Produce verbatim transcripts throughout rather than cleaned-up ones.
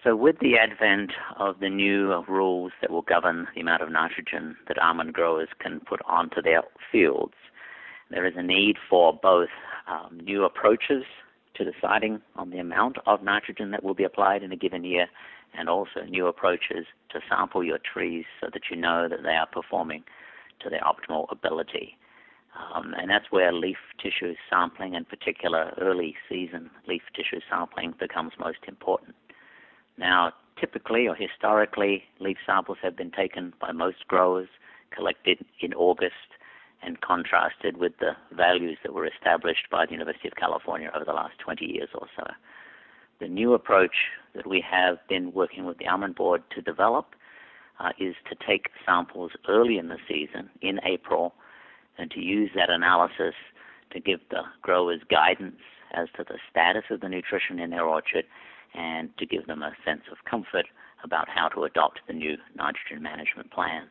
So with the advent of the new rules that will govern the amount of nitrogen that almond growers can put onto their fields, there is a need for both um, new approaches to deciding on the amount of nitrogen that will be applied in a given year, and also new approaches to sample your trees so that you know that they are performing to their optimal ability. Um, and that's where leaf tissue sampling, in particular early season leaf tissue sampling, becomes most important. Now, typically or historically, leaf samples have been taken by most growers, collected in August, and contrasted with the values that were established by the University of California over the last twenty years or so. The new approach that we have been working with the Almond Board to develop uh, is to take samples early in the season, in April, and to use that analysis to give the growers guidance as to the status of the nutrition in their orchard and to give them a sense of comfort about how to adopt the new nitrogen management plans.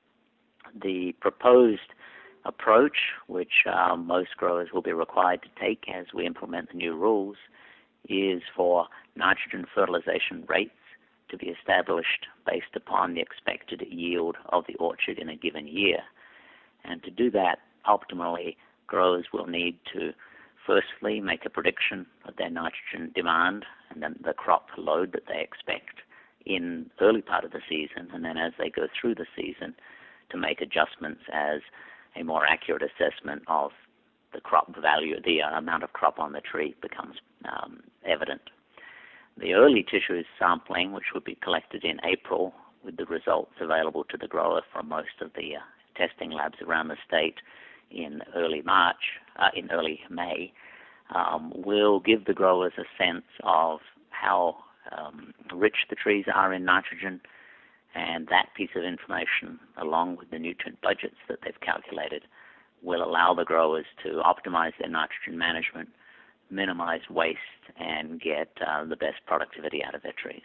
The proposed approach, which uh, most growers will be required to take as we implement the new rules, is for nitrogen fertilization rates to be established based upon the expected yield of the orchard in a given year. And to do that, optimally, growers will need to firstly make a prediction of their nitrogen demand and then the crop load that they expect in the early part of the season, and then as they go through the season to make adjustments as a more accurate assessment of the crop value, the uh, amount of crop on the tree becomes um, evident. The early tissue sampling, which would be collected in April with the results available to the grower from most of the uh, testing labs around the state in early March, uh, in early May, um, will give the growers a sense of how um, rich the trees are in nitrogen, and that piece of information, along with the nutrient budgets that they've calculated, will allow the growers to optimize their nitrogen management, minimize waste, and get uh, the best productivity out of their trees.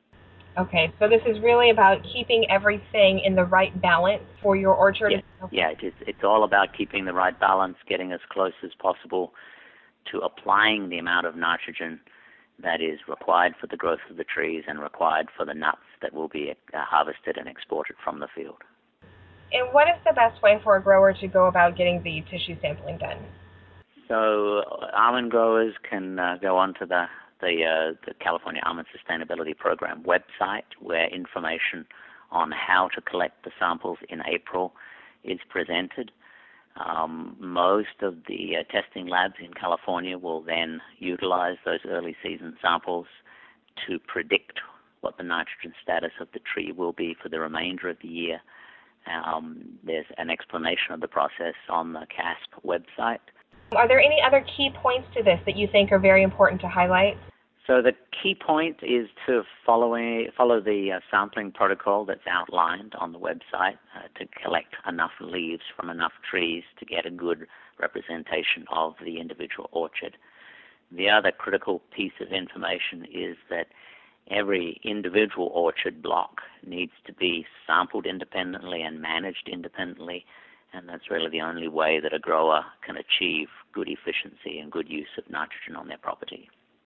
Okay, so this is really about keeping everything in the right balance for your orchard? Yeah, okay. yeah it is, it's all about keeping the right balance, getting as close as possible to applying the amount of nitrogen that is required for the growth of the trees and required for the nuts that will be uh, harvested and exported from the field. And what is the best way for a grower to go about getting the tissue sampling done? So uh, almond growers can uh, go onto the the, uh, the California Almond Sustainability Program website, where information on how to collect the samples in April is presented. Um, most of the uh, testing labs in California will then utilize those early season samples to predict what the nitrogen status of the tree will be for the remainder of the year. Um, there's an explanation of the process on the C A S P website. Are there any other key points to this that you think are very important to highlight? So the key point is to follow, follow the uh, sampling protocol that's outlined on the website uh, to collect enough leaves from enough trees to get a good representation of the individual orchard. The other critical piece of information is that every individual orchard block needs to be sampled independently and managed independently, and that's really the only way that a grower can achieve good efficiency and good use of nitrogen on their property.